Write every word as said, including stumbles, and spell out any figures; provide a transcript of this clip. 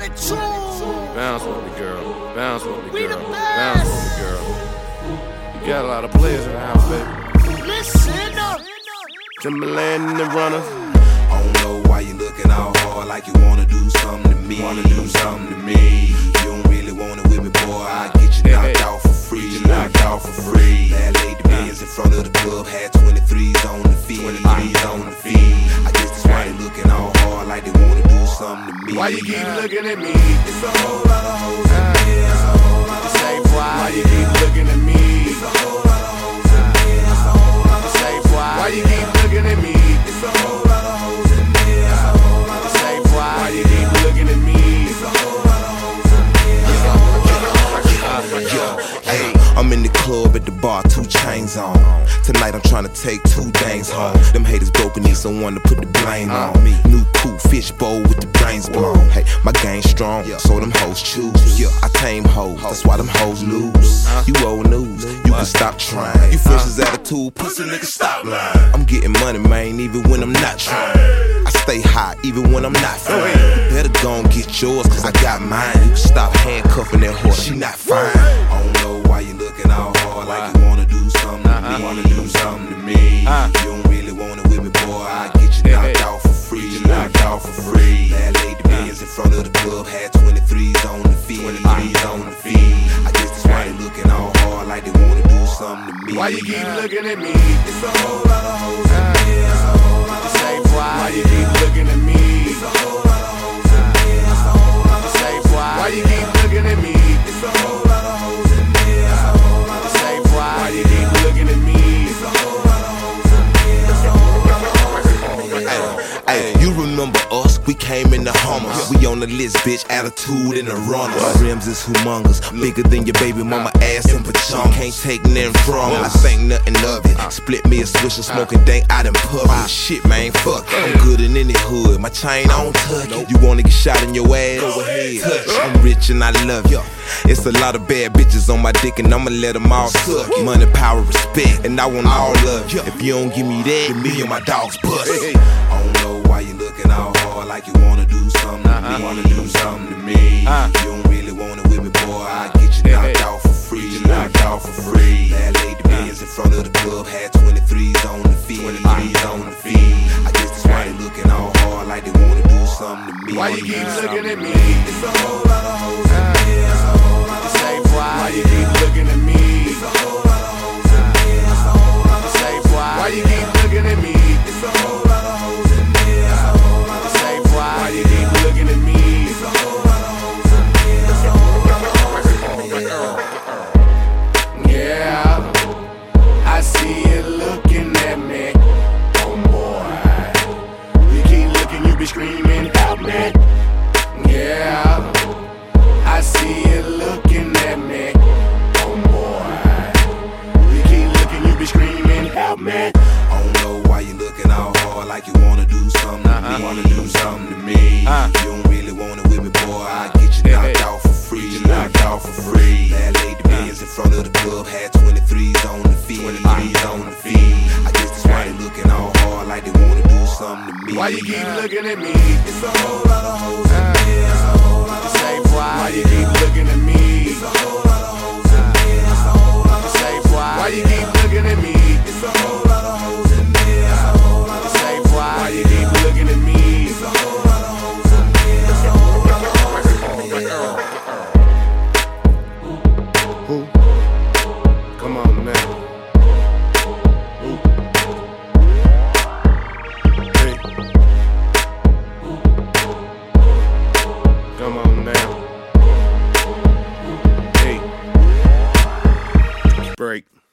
attitude. Bounce with me, girl. Bounce with me, We the girl. best. Bounce with me, girl. You got a lot of players in the house, baby. Listen up. Timberland and the runners. I don't know why you looking all hard like you wanna do something to me. Wanna do something to me. You don't really want it with me, boy. I get you knocked hey. out for free. You knocked out for free. That lady bands in front of the club had twenty-threes on the feet. twenty-threes on the feet. I guess that's why they looking all hard like they wanna do something to me. Why you keep looking at me? It's a whole lot of hoes in here. It's a whole lot of Say hoes. why? Why you keep looking at me? It's a whole lot of hoes in here. It's a whole lot of Say hoes. why? Why you keep looking at me? It's a whole lot of hoes in here. It's a whole lot of Say hoes. why? Why you keep looking at me? It's a whole lot of hoes in here. It's a whole lot of hoes. Yo, hey, I'm in the club at the bar, two chains on. Tonight I'm trying to take two things home. Them haters broken, need someone to put the blame on me. New cool fish bowl with the brains blown. Hey, my game strong, so them hoes choose. Yeah, I tame hoes, that's why them hoes lose. You old news, you can stop trying. You fresh as attitude, pussy nigga stop lying. I'm getting money, man, even when I'm not trying. I stay high, even when I'm not fine. You better go and get yours, cause I got mine. You can stop handcuffing that horse, she not fine. I don't know why you looking all hard like you wanna do something to me. Wanna do something to me. You don't really want it with me, boy. I get you knocked out for free. You knocked out for free. That lady bands in front of the club had twenty-threes on the feet. twenty-threes on the feet. I guess that's why they looking all hard like they wanna do something to me. Why you keep looking at me? It's a whole lot of hoes in here. It's a whole lot of Say hoes. why? Why you keep looking at me? It's a whole lot of hoes in here. It's a whole lot of Say hoes. why? Why you keep looking at me? It's a whole lot of hoes in here. It's a whole lot of Say hoes. why? Why you keep looking at me? It's a whole lot of hoes in here. It's a whole lot of hoes. Hey, you remember us? We came in the Hummers. We on the list, bitch. Attitude in the runners. Our rims is humongous, bigger than your baby mama ass in pajamas. Can't take nothing from us. I think nothing of it. Split me a swisher, smoking dank out in public. Shit, man, fuck it. I'm good in any hood. My chain on tuck it. You wanna get shot in your ass? Go ahead. Touch. I'm rich and I love you. It's a lot of bad bitches on my dick and I'ma let them all suck. Money, power, respect, and I want all of you. If you don't give me that, then me and my dogs bust. I don't know why you looking all hard like you wanna do something to me. Wanna do something to me. You don't really want it with me, boy. I get you knocked out for free. You knocked out for free. That lady bands in front of the club had twenty-threes on the feet. twenty-threes on the feet. I guess that's why they looking all hard like they wanna do something to me. Why you keep looking at me? It's a whole lot of hoes in here. It's a whole lot of Say hoes. why? Why you keep looking at me? It's a whole lot of hoes in here. It's a whole lot of Say hoes. why? Why you keep looking at me? It's a whole lot of hoes in here. It's a whole lot of Say hoes. why? Why you keep looking at me? It's a whole lot of hoes in here. It's a whole lot of hoes in here. Yeah, I see you looking at me. Oh boy, you keep looking, you be screaming out me. Yeah, I see you looking at me. Oh boy, you keep looking, you be screaming help me. I don't know why you looking all hard like you wanna do something to me. Wanna do something to me. You don't really want it with me, boy. I get you knocked out for free. You knocked out for free. That lady bands in front of the club had twenty-threes on the feet. twenty-threes on the feet. I guess that's why they looking all hard like they wanna do something to me. Why you keep looking at me? It's a whole